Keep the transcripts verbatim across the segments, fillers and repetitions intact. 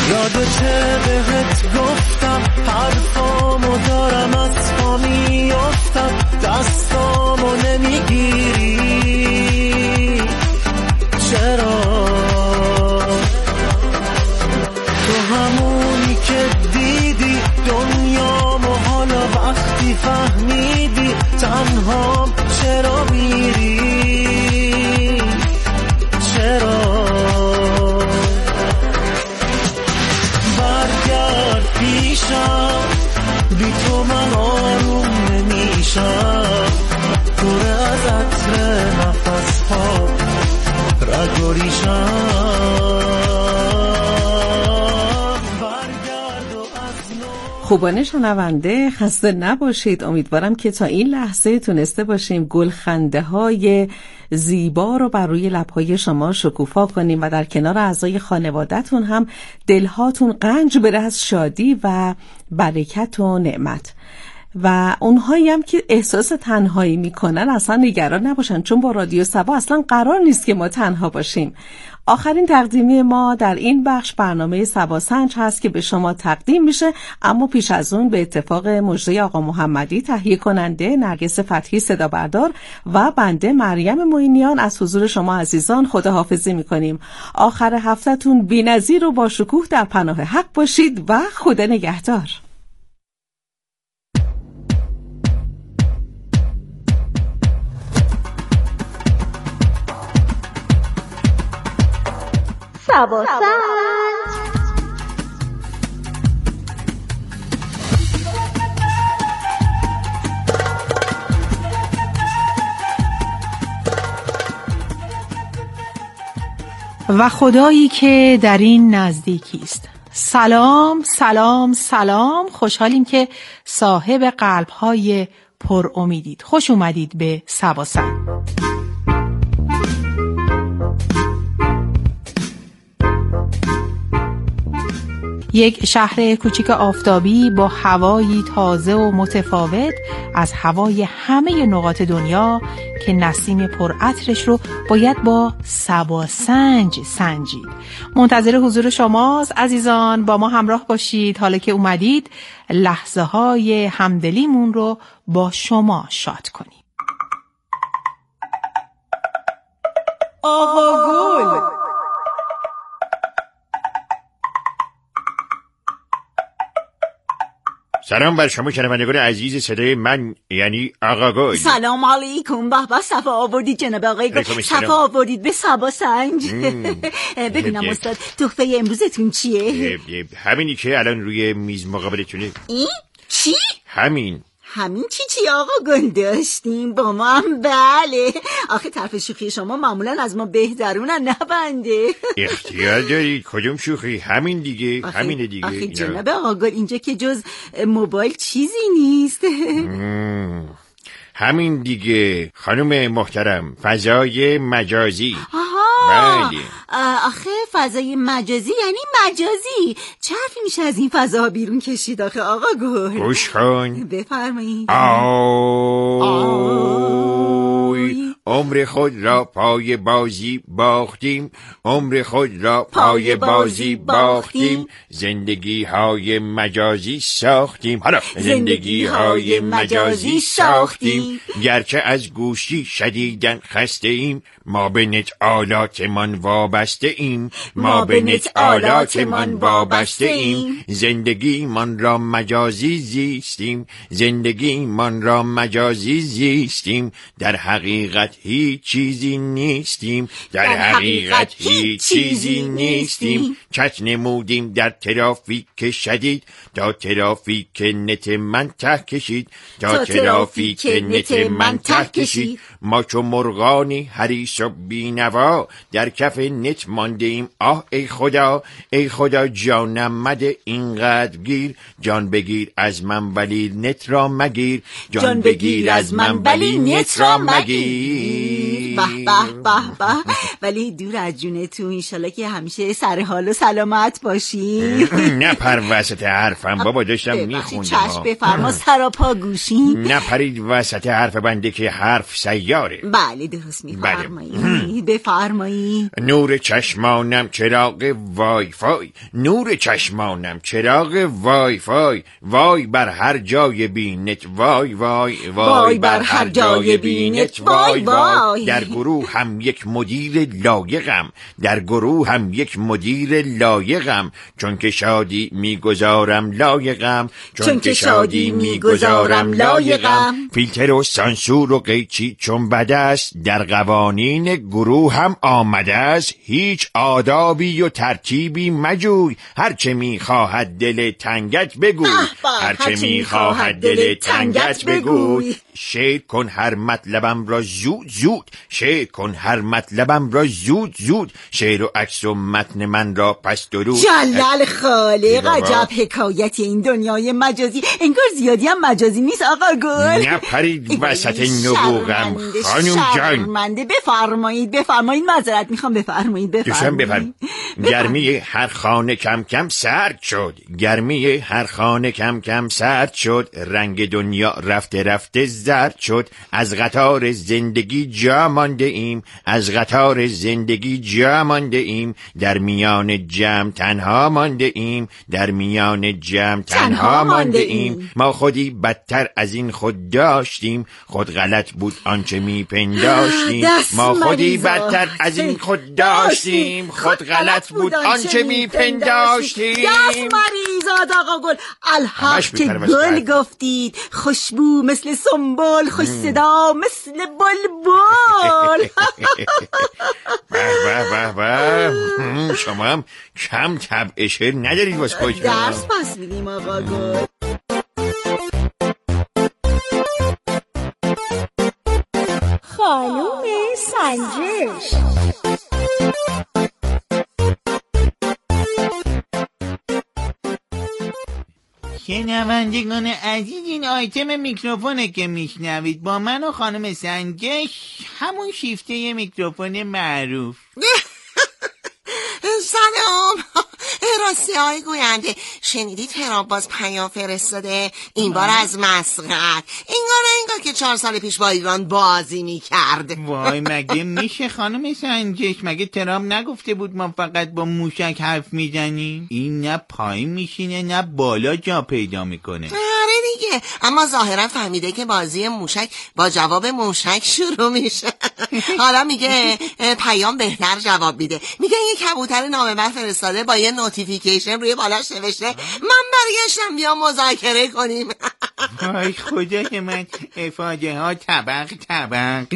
یادته بهت گفتم حرفامو دارم از پا میافتم، دستامو نمیگیری چرا؟ تو همونی که دیدی دنیامو، حالا وقتی فهمیدی تنهام چرا میری؟ چرا؟ برگرد پیشم، بی تو من آروم نمیشم، پر از عطر نفس ها رگ و ریشم. خوبان شنونده خسته نباشید. امیدوارم که تا این لحظه تونسته باشیم گلخنده های زیبا رو بر روی لبهای شما شکوفا کنیم و در کنار اعضای خانواده‌تون هم دلهاتون قنج بره از شادی و برکت و نعمت. و اونهایی هم که احساس تنهایی میکنن اصلا نگران نباشن، چون با رادیو سبا اصلا قرار نیست که ما تنها باشیم. آخرین تقدیمی ما در این بخش برنامه سبا سنج هست که به شما تقدیم میشه، اما پیش از اون به اتفاق مجری آقا محمدی تهیه کننده نرگس فتحی صدا بردار و بنده مریم معینیان از حضور شما عزیزان خداحافظی میکنیم. آخر هفته‌تون بی‌نظیر و با شکوه در پناه حق باشید و خدا نگهدار. سبا سنج. و خدایی که در این نزدیکی است. سلام سلام سلام، خوشحالیم که صاحب قلب‌های پر امیدید. خوش اومدید به سبا سنج. یک شهر کوچیک آفتابی با هوایی تازه و متفاوت از هوای همه نقاط دنیا که نسیم پرعطرش رو باید با سبا سنج سنجید. منتظر حضور شماست عزیزان، با ما همراه باشید. حالا که اومدید لحظه های همدلیمون رو با شما شاد کنیم. آقا گل، سلام بر شما شنوندگان عزیز صدای من، یعنی آقا گل. سلام علیکم. به به، صفا آوردید جناب آقای گل، صفا آوردید به سبا سنج. ببینم استاد تحفه امروزتون چیه؟ همینی که الان روی میز مقابلتونه. این چی؟ همین همین چی چی آقا گل داشتیم با ما هم؟ بله، آخه طرف شوخی شما معمولا از ما بهترونن، نه بنده. اختیار دارید. کدوم شوخی؟ همین دیگه. آخه همینه دیگه. آخه جناب آقا گل اینجا که جز موبایل چیزی نیست. همین دیگه خانم محترم، فضای مجازی. آها، بله. آخه فضای مجازی یعنی مجازی. چه حرفی میشه از این فضاها بیرون کشید آخه آقا گل؟ گوش کن. بفرمایید. آی عمر خود را پای بازی باختیم، عمر خود را پای بازی باختیم، زندگی های مجازی ساختیم. حالا زندگی های مجازی ساختیم، گرچه از گوشی شدیدن خسته ایم، ما به نت آلاتمان وابسته ایم، ما به نت آلاتمان وابسته ایم، زندگی من را مجازی زیستیم، زندگی من را مجازی زیستیم، در حقیقت هیچ چیزی نیستیم، در حقیقت هیچ چیزی نیستیم، چت نمودیم در ترافیک شدید، تا ترافیک نت من ته کشید، تا ترافیک نت من ته کشید، ما چو مرغانی حریص و بینوا در کف نت مانده ایم. آه ای خدا، ای خدا جانم مده اینقدر گیر، جان بگیر از من ولی نت را مگیر، جان بگیر از من ولی نت را مگیر. دیر. به به به به. ولی دور از جونتون، انشالله که همیشه سر حال و سلامت باشی. نپر وسط حرفم بابا، داشتم میخوندم. چشم بفرما، سراپا گوشین. نپرید وسط حرف بنده که حرف سیاره. بله درست میفرمایی. بفرمایی. نور چشمانم چراغ وای فای، نور چشمانم چراغ وای فای، وای بر هر جای بینت وای وای، وای بر هر جای بینت وای وای. در گروه هم یک مدیر لایقم، در گروه هم یک مدیر لایقم، چون که شادی میگذارم لایقم، چون که شادی میگذارم لایقم. فیلتر و سانسور و قیچی چون بد است، در قوانین گروه هم آمده است. هیچ آدابی و ترتیبی مجوی، هرچه میخواهد دل تنگت بگوی، هرچه میخواهد دل تنگت بگوی. شیر کن هر مطلبم را زود زود، شیر کن هر مطلبم را زود زود، شعر و عکس و متن من را پس درود. جلال خالق، عجب حکایت این دنیای مجازی. انگار زیادی هم مجازی نیست آقا گل. نپرید وسط نبوغم خانم جان. شرمنده. بفرمایید بفرمایید، معذرت میخوام، بفرمایید بفرمایید. بفرمایید. گرمی هر خانه کم کم سرد شد، گرمی هر خانه کم کم سرد شد، رنگ دنیا رفته رفته زرد شد. از قطار زندگی جا مانده ایم، از قطار زندگی جا مانده ایم، در میان جمع تنها مانده ایم، در میان جمع تنها مانده ایم. ما خودی بدتر از این خود داشتیم، خود غلط بود آنچه میپنداشتیم. ما خودی بدتر از این خود داشتیم، خود غلط بود آنچه میپنداشتیم. دست مریزاد آقا گل، الحق که گل گفتید، خوشبو مثل سنبل، خوش صدا مثل بلبل. به به به، شما هم کم طبع شعر ندارید واسه خودتون. درس پس میدیم آقا گل. خانوم سنجش. شنوندگان عزیز، این آیتم میکروفونه که میشنوید با من و خانم سنجش، همون شیفته میکروفون معروف. سلام. راستی های گوینده، شنیدی ترامپ باز پیام فرستاده؟ این بار از مسقط، انگار انگار که چهار سال پیش با ایران بازی میکرد. وای مگه میشه خانم سنجش؟ مگه ترامپ نگفته بود ما فقط با موشک حرف میزنیم؟ این نه پایین میشینه نه بالا جا پیدا میکنه. آره دیگه، اما ظاهرا فهمیده که بازی موشک با جواب موشک شروع میشه. حالا میگه پیام بهتر جواب میده. میگه یه کبوتر نامبر فرستاده با یه نوتیفیکیشن روی بالاش نوشته من برگشتم بیا مذاکره کنیم. وای خدای من، افاده ها طبق طبق.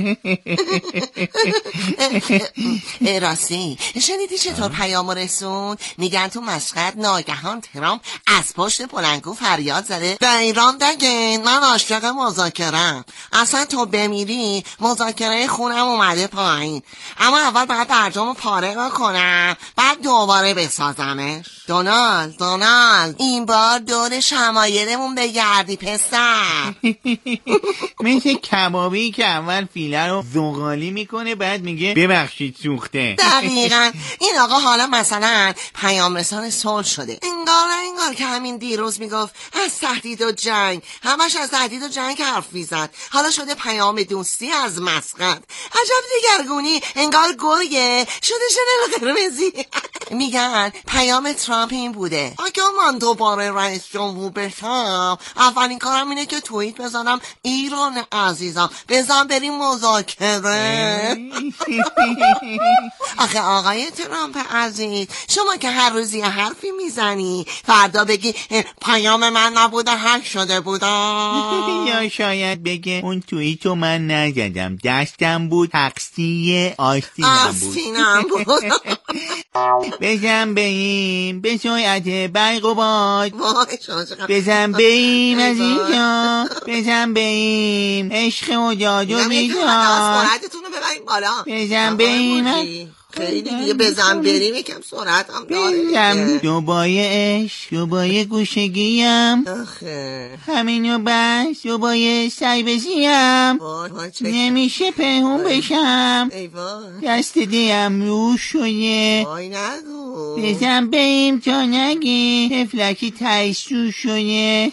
راستی شنیدی چطور پیامو رسون؟ میگن تو مشهد ناگهان ترامپ از پشت پلنگو فریاد زده به ایران بگین من عاشق مذاکره‌ام، اصلا تو بمیری مذاکره خونم اومده پایین، اما اول باید برجامو پاره کنم بعد دوباره بسازمش. دونالد دونالد این بار دور شمایلمون بگردی پسر. مثل کبابی که اول فیله رو زغالی میکنه بعد میگه ببخشید سوخته. دقیقاً. این آقا حالا مثلا پیام رسان صلح شده، انگار انگار که همین دیروز میگفت از تهدید و جنگ، همش از تهدید و جنگ حرف میزد، حالا شده پیام دوستی از مسقط. عجب دیگرگونی، انگار گرگه شده شنل قرمزی. میگن پیام ترامپ این بوده اگه من دوباره رئیس جمهور بشم اولین کارم اینه که توییت بزنم ایران عزیزم بزن بریم مذاکره. آخه آقای ترامپ عزیز، شما که هر روزی حرفی میزنی فردا بگی پیام من نبوده هک شده بودم. یا شاید بگه اون توییتو من نزدم دستم بود تقصی آستینم بود. آستینم بود. بزن بیم به سرعت برق و باد، بزن بیم از اینجا، بزن بیم عشق و جاد و بیداد، بزن بیم. خیلی دیگه بزن بریم، یکم سرعت هم داره. دوبای عشق، دوبای گوشگیم، آخه همینو بس، دوبای سایبزیم، نمیشه پهون بشم، دست دیم رو شده، وای نگو بزن بریم تا نگی تفلکی تایسو شده.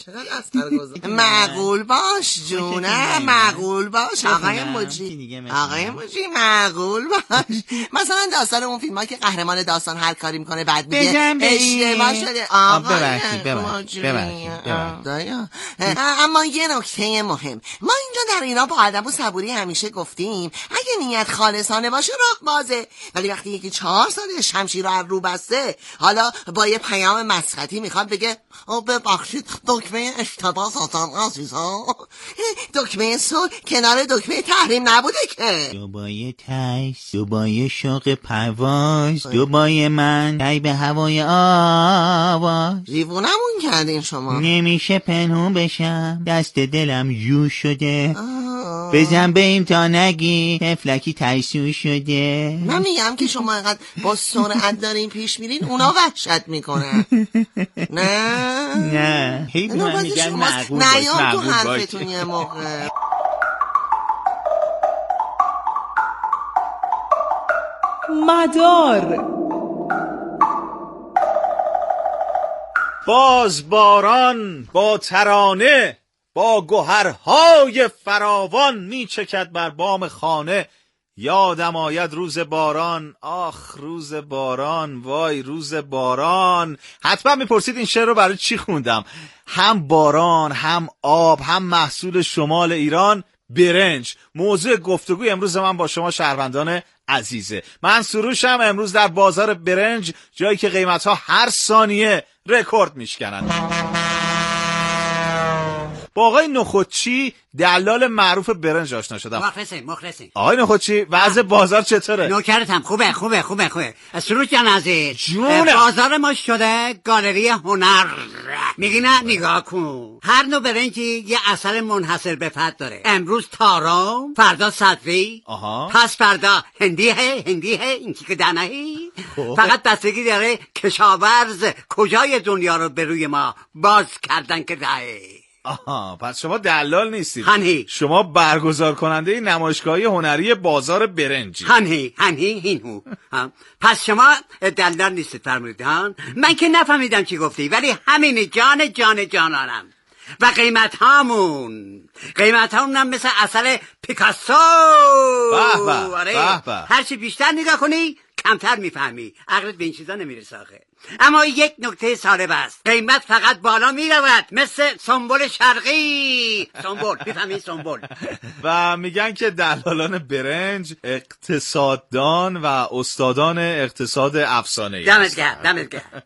معقول باش جونه، معقول باش آقای موجی، آقای موجی معقول باش. مثلا داستان اون فیلم ها که قهرمان داستان هر کاری میکنه بعد میگه اشتباه شده. ببخشید ببخشید ببخشید. اما یه نکته مهم، ما اینجا در ایران با ادب و صبوری همیشه گفتیم اگه نیت خالصانه باشه راه بازه، ولی وقتی یکی چهار ساله شمشیر رو رو بسته، حالا با یه پیام مسختی میخواد بگه او ببخشید دکمه اشتباه زدم عزیزا، دکمه صلح کنار دکمه تحریم نبوده که. دوبای تایس، دوبای شوق پرواز، دوبای من تای به هوای آواز، دیوونمون کردین شما. نمیشه پنهون بشم، دست دلم یو شده، بزن بریم تا نگی تفلکی تایسو شده. من میگم که شما اینقدر با سرعت دارین پیش میرین اونا وحشت میکنن. نه نه هی من میگن معقول باش، نیام تو حرفتون یه موقع. مدار باز باران با ترانه با گوهرهای فراوان میچکد بر بام خانه. یادم آید روز باران، آخ روز باران، وای روز باران. حتما میپرسید این شعر رو برای چی خوندم. هم باران، هم آب، هم محصول شمال ایران برنج. موضوع گفتگوی امروز من با شما شهروندان عزیزه. من سروشم، امروز در بازار برنج، جایی که قیمتها هر ثانیه رکورد میشکنن. با آقای نخودچی دلال معروف برنج آشنا شدم. مخلصیم مخلصیم. آقای نخودچی وضع بازار چطوره؟ نوکرتم. خوبه خوبه خوبه خوبه. سروش جان عزیز، جونه. بازار ما شده گالری هنر. میگی نه؟ نگاه کن، هر نوع برنجی یه اثر منحصر به فرد داره. امروز تارم، فردا صدفی، آها. پس فردا هندیه هندیه این که دنهی. فقط بستگی داره کشاورز کجای دنیا رو به روی ما باز کردن که دهه. آها، پس شما دلال نیستید. هنهی. شما برگزار کننده نمایشگاهی هنری بازار برنجی. هنهی هنهی هینهو. پس شما دلال نیستید فرمودید ها؟ من که نفهمیدم چی گفتی، ولی همین جان جان جانانم. و قیمت هامون قیمت هامون هم مثل اثر پیکاسو. به به به به. هرچی بیشتر نگاه کنی کمتر میفهمی، عقلت به این چیزا نمیرسه آخه. اما یک نکته سالب است، قیمت فقط بالا میرود مثل سنبل شرقی. سنبل میفهمی؟ سنبل. و میگن که دلالان برنج اقتصاددان و استادان اقتصاد افسانه‌ای دمت گرم دمت گرم.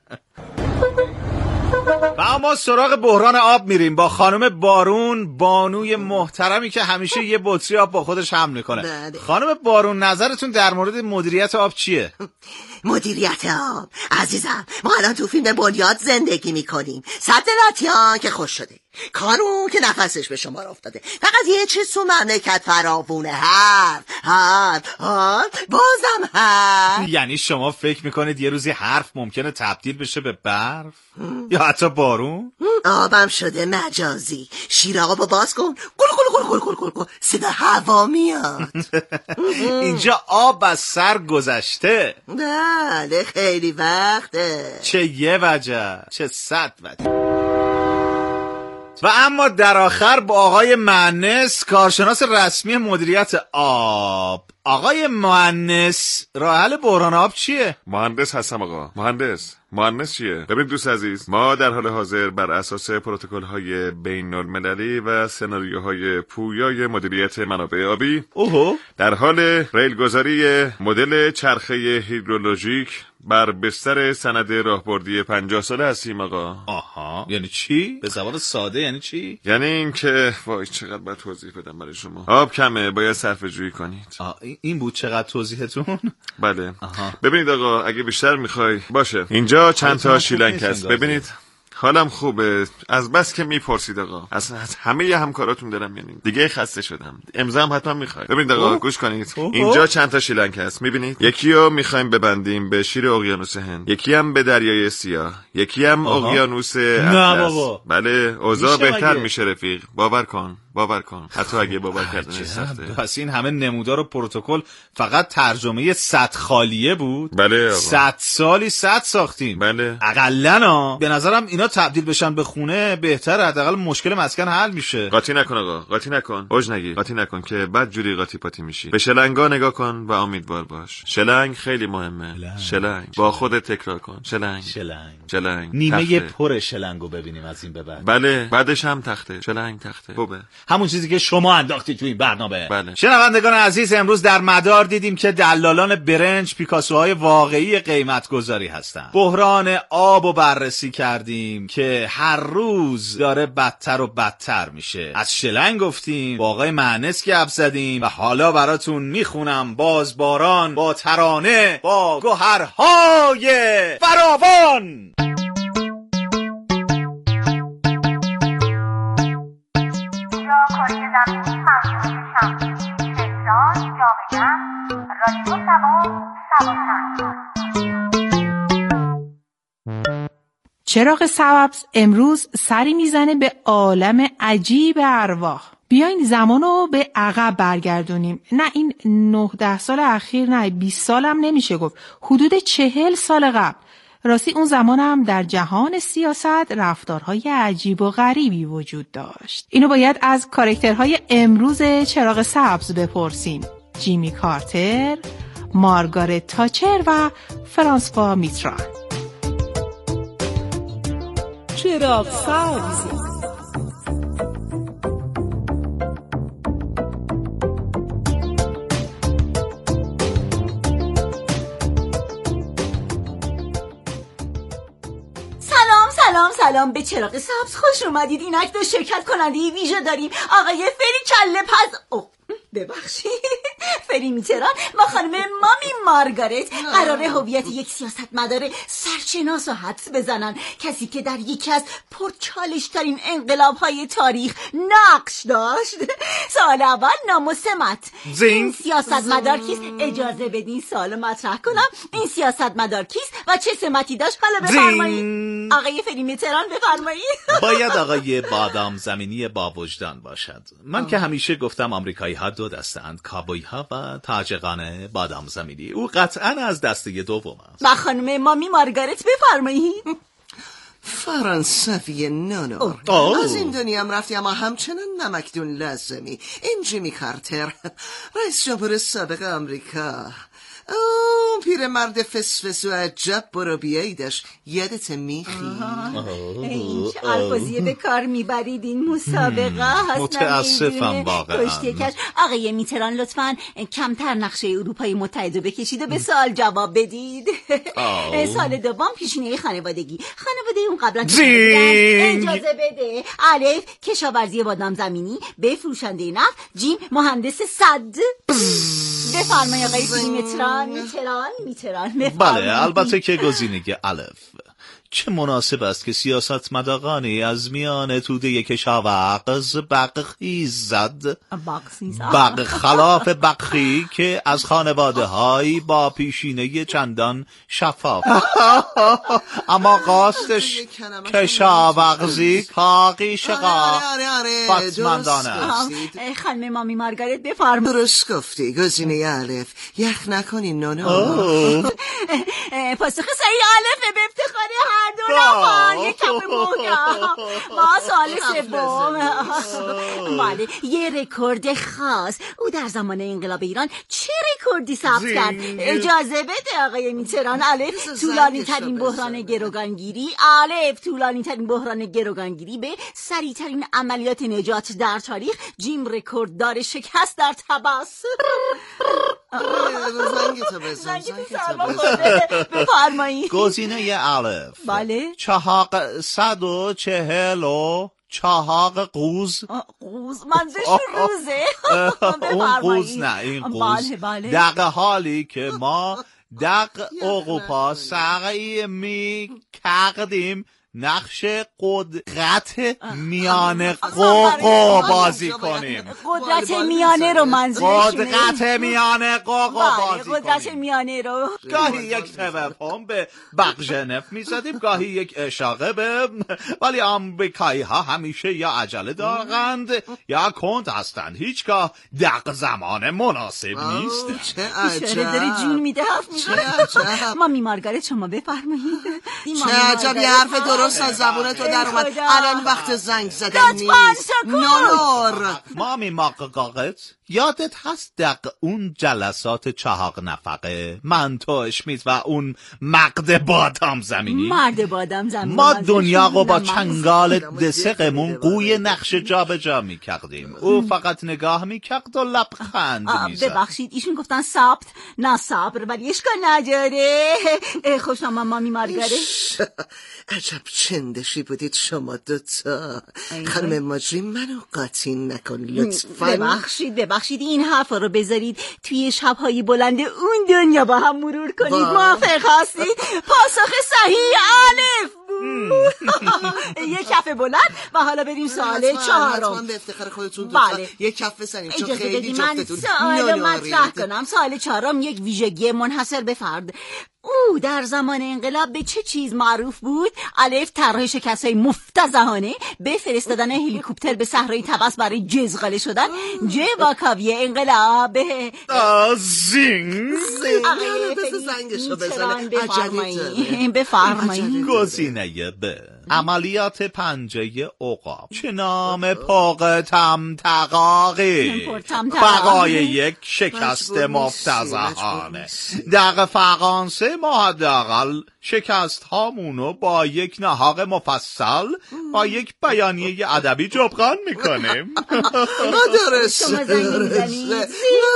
و اما سراغ بحران آب میریم با خانم بارون، بانوی محترمی که همیشه یه بطری آب با خودش حمل میکنه. خانم بارون نظرتون در مورد مدیریت آب چیه؟ مدیریت آب عزیزم، ما الان تو فیلم بنیاد زندگی میکنیم. سد لاتیان که خوش شده، کارون که نفسش به شما افتاده، فقط یه چیز تو مملکت فراوونه، حرف حرف حرف بازم حرف. یعنی شما فکر میکنید یه روزی حرف ممکنه تبدیل بشه به برف یا حتی بارون؟ آبم شده مجازی. شیر آقا باز کن، گل گل گل گل گل گل، صدا هوا میاد. اینجا آب از سر گذشته. بله خیلی وقته. چه یه وجه، چه صد وجه. و اما در آخر با آقای مهندس، کارشناس رسمی مدیریت آب. آقای مهندس، راه حل بحران آب چیه؟ مهندس هستم آقا. مهندس مهندس چیه؟ ببین دوست عزیز، ما در حال حاضر بر اساس پروتکل‌های بین‌المللی و سناریوهای پویای مدیریت منابع آبی اوهو در حال ریلگذاری مدل چرخه هیدرولوژیک بر بستر سند راهبردی پنجاه ساله هستیم آقا. آها، یعنی چی؟ به زبان ساده یعنی چی؟ یعنی این که وای چقدر باید توضیح بدم برای شما. آب کمه، باید صرفه جویی کنید. آه، این بود چقدر توضیحتون؟ بله. آها. ببینید آقا، اگه بیشتر میخوای باشه، اینجا چند تا شیلنگ هست، ببینید. حالم خوبه. از بس که میپرسید آقا، از, از همه همکاراتون دارم یعنی دیگه خسته شدم. امضا هم حتما میخواید. ببینید آقا گوش کنید، اینجا چند تا شیلنگ هست میبینید؟ یکی رو میخوایم ببندیم به شیر اقیانوس هند، یکی هم به دریای سیاه، یکی هم اقیانوس اطلس. بله اوضاع بهتر میشه رفیق، باور کن باور کن، حتی اگه باور کردن سخته. پس این همه نمودار و پروتکل فقط ترجمه صد خالیه بود؟ بله آقا. صد سالی صد ساختیم. بله اقلنا به نظرم اینا تبدیل بشن به خونه بهتره، حداقل مشکل مسکن حل میشه. قاطی نکن آقا، قاطی نکن، اوج نگیر، قاطی نکن که بعد جوری قاطی پاتی میشی. به شلنگا نگاه کن و امیدوار باش. شلنگ خیلی مهمه. شلنگ, شلنگ. با خودت تکرار کن. شلنگ شلنگ شلنگ. نیمه پر شلنگو ببینیم از این به بعد. بله بعدش هم تخته. شلنگ تخته. خوبه. همون چیزی که شما انداختید تو این برنامه. بله. شنوندگان عزیز، امروز در مدار دیدیم که دلالان برنج پیکاسوهای واقعی قیمت گذاری هستن. بحران آب رو بررسی کردیم که هر روز داره بدتر و بدتر میشه. از شلنگ گفتیم، با آقای مهندس گپ زدیم و حالا براتون میخونم بازباران با ترانه با گوهرهای فراوان. چراغ سبز امروز سری میزنه به عالم عجیب ارواح. بیاین زمانو به عقب برگردونیم. نه این نه ده سال اخیر، نه بیست سال هم نمیشه گفت، حدود چهل سال قبل. راستی اون زمان هم در جهان سیاست رفتارهای عجیب و غریبی وجود داشت. اینو باید از کاراکترهای امروز چراغ سبز بپرسیم. جیمی کارتر، مارگارت تاچر و فرانسوا میتران. چراغ سبز. سلام سلام به چراغ سبز خوش اومدید. اینک دو شرکت کننده ویژه داریم، آقای فری کله پز اوه ببخشید فری میتران و خانم مامی مارگارت قراره هویت یک سیاستمدار سرشناس و حدس بزنن، کسی که در یکی از پرچالش ترین انقلاب‌های تاریخ نقش داشت. سال اول نام و سمت. این سیاستمدار کیست؟ اجازه بدین سوالو مطرح کنم. این سیاستمدار کیست و چه سمتی داشت؟ حالا بفرمایید آقای فری میتران، بفرمایید. باید آقای بادام زمینی با وجدان باشد. من آه. که همیشه گفتم آمریکایی ها دو دستند، کابوی ها و تاجقان بادام زمینی. او قطعا از دسته دوم است. و خانم مامی مارگارت بفرمایید. فرانسوی نانور از این دنیا هم رفتی، اما همچنان نمکدون لازمی. این جیمی کارتر، رئیس جمهور سابق آمریکا. اوه پیر مرد فسفس و عجب برو بیاییدش، یادت میخی؟ این چه الفاظیه به کار میبرید این مسابقه هست. متاسفم واقعا. آقای میتران لطفاً کمتر نقشه اروپای متحد رو بکشید و به سوال جواب بدید. سال دوم پیشینه خانوادگی. خانواده اون قبلا اجازه بده. الف کشاورزی بادام زمینی، ب فروشنده نفت، جیم مهندس صد. بفرمایید آقای فری میتران. میتران میتران بله البته که گزینه الف. چه مناسب است که سیاستمدارانی از میان توده کشاورز بقخیز زد، بق خلاف بقخی که از خانواده هایی با پیشینه چندان شفاف اما قاستش کشاورزی پاقی شقا فتمندانه است. خانم مامی مارگارت بفرم. درست گفتی، گزینه الف. یخ نکنی نونو. پاسخ صحیح الفه، به افتخار هر دو نفر. یک کپ محکم. ما سال سوم. بله یه رکورد خاص. او در زمان انقلاب ایران چه رکوردی ثبت کرد؟ اجازه بده آقای میتران. الف طولانی ترین بحران گروگانگیری. الف طولانی ترین بحران گروگانگیری. به سریع ترین عملیات نجات در تاریخ. جیم رکورد دار شکست در تبس. زنگتو بزن زنگتو بزن. بفرمایید. گزینه الف. بله چهاق صد و چهل و چهاق قوز. قوز منظورش روزه. اون قوز نه، این قوز. بله بله. در حالی که ما دق اروپا سعی می کردیم نقش قدرت میانه قوقو بازی کنیم. قدرت میانه رو منظورشونه. قدرت میانه قوقو بازی کنیم. قدرت میانه رو گاهی یک تلفن به بغژنف میزدیم، گاهی یک اشاقه به، ولی آمریکایی ها همیشه یا عجله دارند یا کند هستند، هیچگاه دق زمان مناسب نیست. چه عجب داری جون میده حرف میزنه. مامی مارگارت شما بفرمایید. چه عجب یه حرف درست از زبون تو در اومد. الان وقت زنگ زدن نیست. نونور مامی مارگارت، یادت هست دق اون جلسات چهار نفقه من تو اشمیت و اون مقد بادام زمینی مرد بادام زمینی ما دنیا رو با چنگال دسقمون قوی نقش جا به جا می کردیم. او فقط نگاه می کرد و لبخند می زد. ببخشید ایشون گفتن ثبت نه صبر، ولی اشکال نداره. خوش آمد مامی مارگارت. عجب چندشی بودید شما دوتا. خانم ماجری منو قاطی نکن لطفا. ببخشید ببخشید این حرفا رو بذارید توی شب‌های بلند اون دنیا با هم مرور کنید. موافق هستید؟ پاسخ صحیح الف بود. یک کف بلند و حالا بریم سوال چهارم. حتما به افتخار خودتون دوتا بله. یک کف بزنیم چون خیلی من جفتتون سوال مطرح کنم. سوال چهارم یک ویژگی منحصر به فرد. او در زمان انقلاب به چه چیز معروف بود؟ الف طرح شکست‌های مفتضحانه، ب فرستادن هلیکوپتر به صحرای طبس برای جزغاله شدن، ج واکاوی انقلاب. زینگ زنگشو بزنه. بفرمایید بفرمایید. گزینه ب عملیات پنجه عقاب. چه نام پاق تمتقاقی بقای یک شکست مفتضحانه. در فرانسه ما حداقل شکست هامونو با یک نهار مفصل با یک بیانیه ادبی جبران میکنیم. درست شما زنگ نمیزنید؟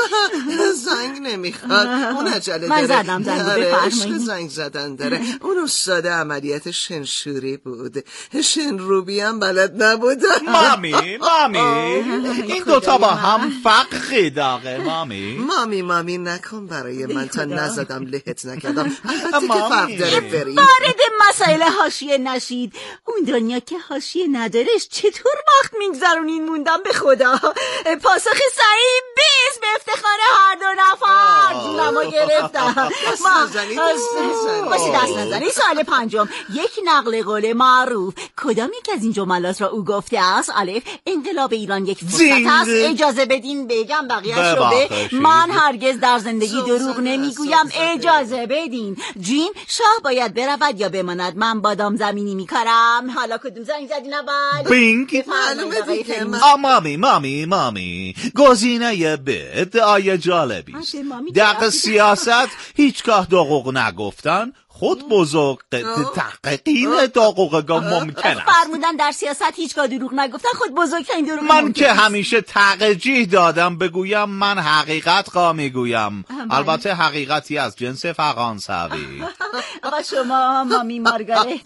زنگ نمیخواد، اون عجله من داره. زدم زنگ بفرمایید. زنگ زدن داره. اون استاد عملیات شنشوری بود، شنروبی هم بلد نبودن. مامی مامی این دوتا با هم فرقی داره. مامی مامی مامی نکن برای من تا نزدم لهت نکردم. البته که فرق داره. بریم وارد مسائل حاشیه نشید. اون دنیا که حاشیه ندارش چطور وقت میگذرونین موندم به خدا. پاسخ صحیح بیست به افتخار هر دو نفر. جونمو گرفتم. دست نزنید باشی دست نزنید. سوال پنجم یک نقل قول معروف. کدام یک از این جملات را او گفته است؟ الف انقلاب ایران یک فرصت است. اجازه بدین بگم بقیه‌اش رو به. من هرگز در زندگی دروغ نمیگویم. اجازه بدین. جیم شاه باید برود یا بماند. من بادام زمینی میکارم. حالا کدوم زنگ زدین اول؟ بینگ. معلومه دیگه. مامی مامی مامی گزینه ب ادعای جالبی است. در سیاست هیچگاه دروغ نگفتن خود بزرگ تحقیقین دروغ ممکن است. فرمودن در سیاست هیچگاه دروغ نگفتن خود بزرگترین دروغ من ممکن که است. همیشه ترجیح دادم بگویم من حقیقت را میگویم. البته حقیقتی از جنس فرانسوی. آقا شما مامی مارگارت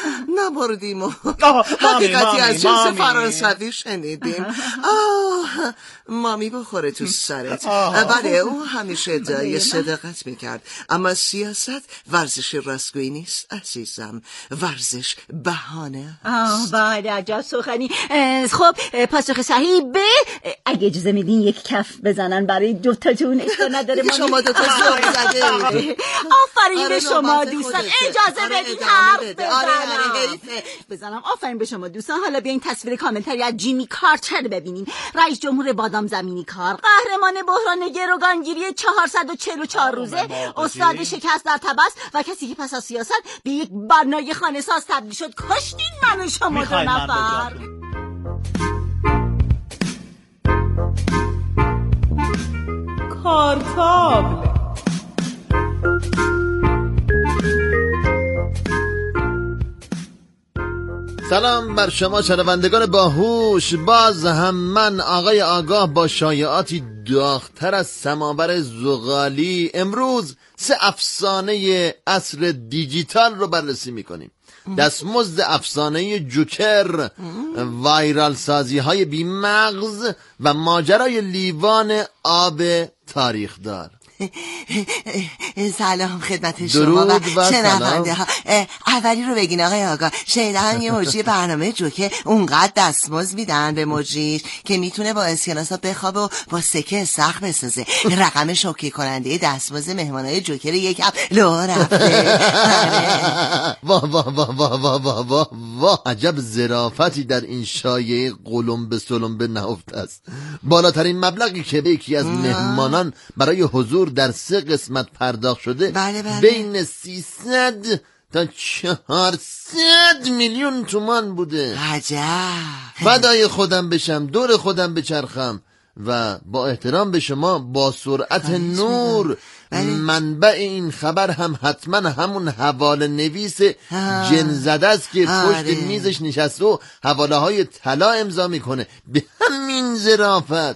نبردیم و حقیقتی از جنس فرانسوی شنیدیم. آه مامی بخوره تو سرت. بله او همیشه ادعای صداقت میکرد، اما سیاست ورزش راستگویی نیست عزیزم، ورزش بهانه. آه بله عجب سخنی. خب پاسخ صحیح به. اگه اجازه میدین یک کف بزنن برای دوتاتون. اشکال نداره مامی. شما دوتا زنگ زده. آفرین به شما دوستان. اجازه بدین حرف بزنم بزنم آفرین به شما دوستان. حالا بیاین تصویر کاملتری از جیمی کارتر ببینیم. رئیس جمهور بادام زمینی کار، قهرمان بحران گروگانگیری چهارصد و چهل و چهار روزه، استاد شکست در طبس و کسی که پس از سیاست به یک بنای خانه ساز تبدیل شد. کشتین من و شما دو نفر. کارتابل. سلام بر شما شنوندگان باهوش. باز هم من آقای آگاه با شایعاتی داغ‌تر از سماور زغالی امروز سه افسانه عصر دیجیتال رو بررسی میکنیم. دستمزد افسانه جوکر، وایرال سازی های بی مغز و ماجرای لیوان آب تاریخ دار. سلام خدمت شما و شنونده ها. اولی رو بگین آقای آقا، شنیدم یه مجری برنامه جوکر اونقدر دستمزد میدن به مجریش که میتونه با اسکناسا بخوابه و با سکه سخت بسازه. رقم شوکه کننده دستمزد مهمانای جوکر یکم لو رفته. واه واه واه واه واه واه واه واه، عجب ظرافتی در این شایعه قلمبه سلمبه نهفته است. بالاترین مبلغی که به یکی از مهمانان برای حضور در سه قسمت پرداخت شده بله بله. بین سیصد تا چهارصد میلیون تومان بوده. عجب. فدای خودم بشم، دور خودم بچرخم و با احترام به شما با سرعت نور منبع این خبر هم حتما همون حواله نویس جن زده است که پشت میزش نشسته و حواله های طلا امضا میکنه. به همین ظرافت.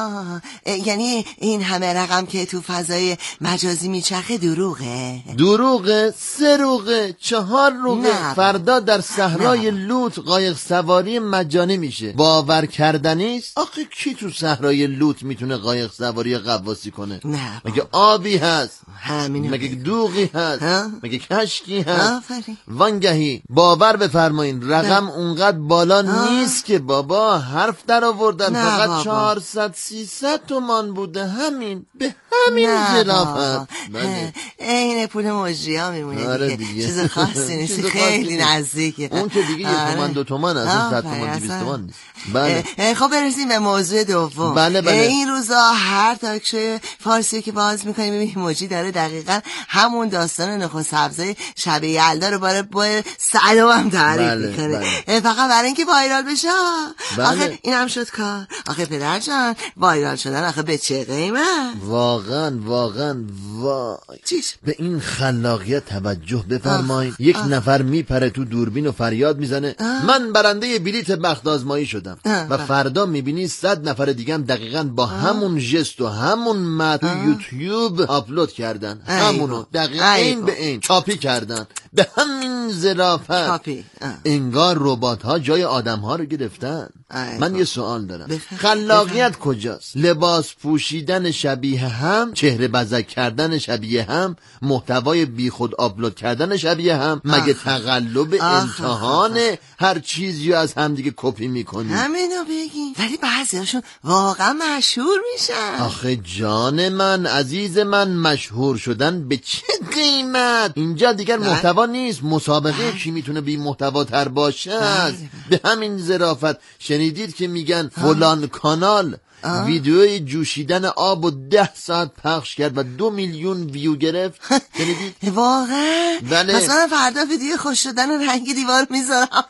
یعنی این همه رقم که تو فضای مجازی میچرخه دروغه؟ دروغه، سه روغه، چهار روغه. فردا در صحرای لوط قایق سواری مجانی میشه. باور کردنیست؟ آخه کی تو صحرای لوط میتونه قایق سواری غواصی کنه؟ نه. مگه آبی هست؟ همین. مگه دوغی هست؟ ها؟ مگه کشکی هست؟ وانگهی باور بفرمایین رقم اونقدر بالا ها؟ نیست که بابا حرف در آوردن. فقط چهارصد سیصد تومان بوده. همین به همین ظرافت. این پول مجری ها میمونه. آره دیگه چیز خاصی نیست. خیلی نزدیکه. اون که دیگه یک تومن دو تومن از اون صد تومن دویست تومن نیست. بله. خب برسیم به موضوع دوم. بله بله. این روزا هر تاکشوی فارسی که باز میکنیم میبینیم موجی داره دقیقا همون داستان نخست سبزای شب یلدا رو باره با سلام هم تعریف بله میکنه. بله. فقط برای اینکه وایرال بشه. بله. آخه این هم شد کار. آخه پدر جان وایرال شدن آخه به چه قیمت؟ واقعا واقعا وای. چیش؟ به این خلاقیت توجه بفرمایید. یک آه. نفر میپره تو دوربین و فریاد میزنه آه. من برنده بلیت بخت آزمایی شدم. آه. و فردا میبینی صد نفر دیگه هم دقیقاً با آه. همون ژست و همون متن یوتیوب آپلود کردن. همونو دقیقاً این به این چاپی کردن. به همین ظرافت. چاپی. انگار ربات ها جای آدم ها رو گرفتن. من یه سوال دارم. بفهم. خلاقیت بفهم. کجاست؟ لباس پوشیدن شبیه هم، چهره بزک کردن شبیه هم، محتوای بیخود آپلود کردن شبیه هم. آخ. مگه تقلب امتحان هر چیزی از هم دیگه کپی میکنی؟ همینو بگی. ولی بعضیاشون واقعا مشهور میشن. آخه جان من عزیز من، مشهور شدن به چه قیمت؟ اینجا دیگر نه. محتوا نیست، مسابقه کی میتونه بی محتوا تر باشه. به همین ظرافت شنیدید که میگن فلان کانال آه. ویدیوی جوشیدن آب و ده ساعت پخش کرد و دو میلیون ویو گرفت؟ شنیدید؟ واقعا؟ بله. مثلا فردا ویدیو خوش شدن رنگ دیوار میذارم.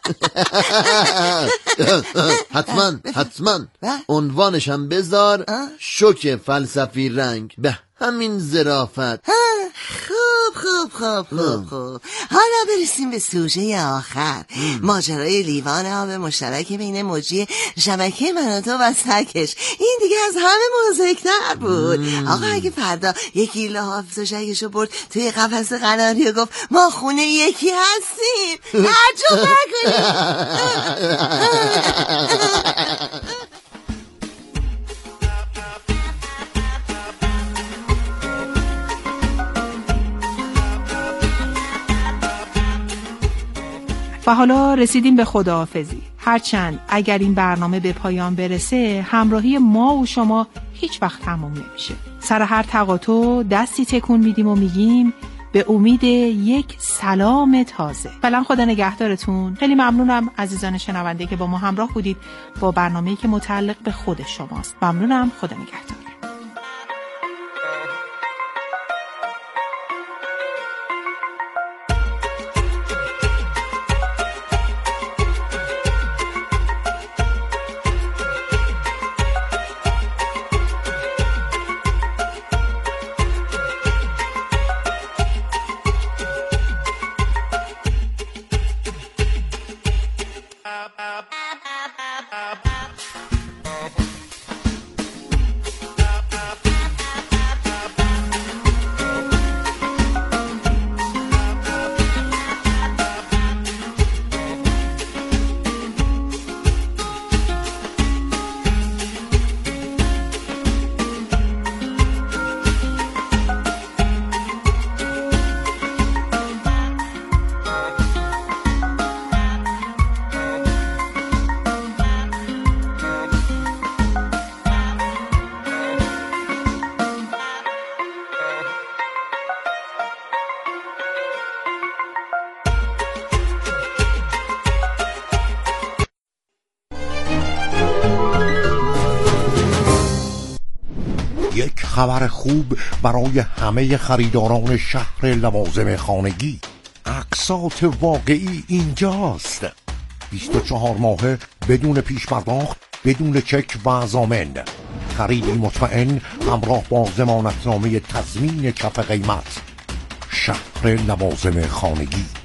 حتما حتما عنوانشم بذار شوک فلسفی رنگ. به همین ظرافت. خوب خوب خوب خوب خوب. حالا برسیم به سوژه آخر. ماجرای لیوان آب مشترک بین موجی شبکه من و تو و سگش. این دیگه از همه موزیکتر بود. مم. آقا اگه فردا یکی لحاف زوجهشو برد توی قفس قناری و گفت ما خونه یکی هستیم، تعجب نکنیم. و حالا رسیدیم به خداحافظی. هرچند اگر این برنامه به پایان برسه، همراهی ما و شما هیچ وقت تموم نمیشه. سر هر تقاطع دستی تکون میدیم و میگیم به امید یک سلام تازه. فعلا خدا نگهدارتون. خیلی ممنونم عزیزان شنونده که با ما همراه بودید با برنامه‌ای که متعلق به خود شماست. ممنونم. خدا نگهدار. خبر خوب برای همه خریداران شهر لوازم خانگی. اقساط واقعی اینجاست. بیست و چهار ماهه بدون پیش پرداخت، بدون چک و ضامن. خریدی مطمئن همراه با ضمانتنامه تضمین کف قیمت. شهر لوازم خانگی.